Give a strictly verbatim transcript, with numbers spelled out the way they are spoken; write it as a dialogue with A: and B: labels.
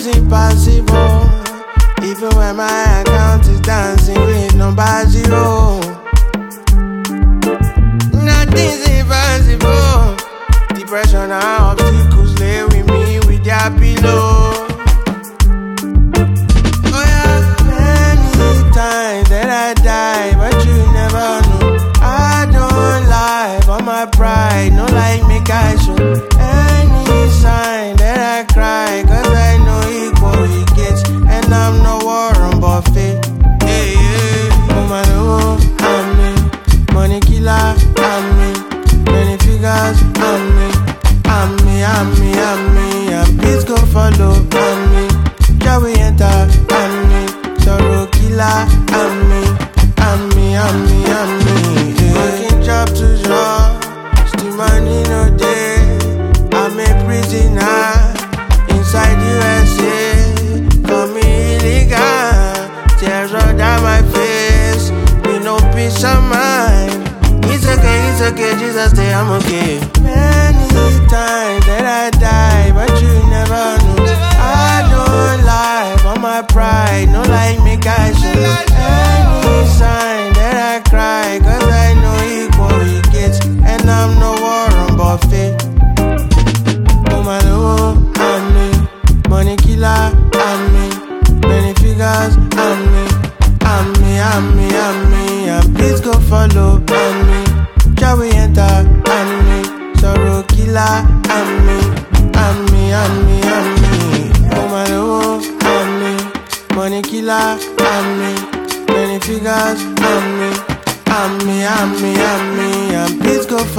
A: impossible. Even when my account is dancing with number zero. Nothing's impossible. Depression and obstacles lay with me with their pillow. Oh yeah, many times that I die, but you never know. I don't lie for my pride, no like make I show. Any sign that I cry, cause I know equal it gets, and I'm no Warren Buffett. Yeah, yeah. Oh my lord, I'm me. Money killer, I'm me. Many figures, I'm me. I'm me, I'm me, I'm me. And please go follow, I'm me. Shall we enter, I'm me. Sorrow killer, I'm me. I'm me, I'm me, I'm me. Yeah. Working job to job, still money no day. I'm a prisoner inside U S A. For me illegal, tears all down my face. Me no peace of mind. It's okay, it's okay, Jesus say I'm okay. Many times that I die, but you never know. I don't lie for my pride, no like make I show. Any sign that I cry, cause I know equal it gets, and I'm no Warren Buffett. Oh my lord, I'm me. Money killer, I'm me. Many figures, I'm me. I'm me, I'm me, I'm me. And please go follow, I'm me. Shall we enter, I'm me. Sorrow killer, I'm me. I'm me, I'm me, I'm me. Oh my lord, I'm me. Money killer, I'm me. Many figures, I'm me. I'm me, I'm me, I'm me.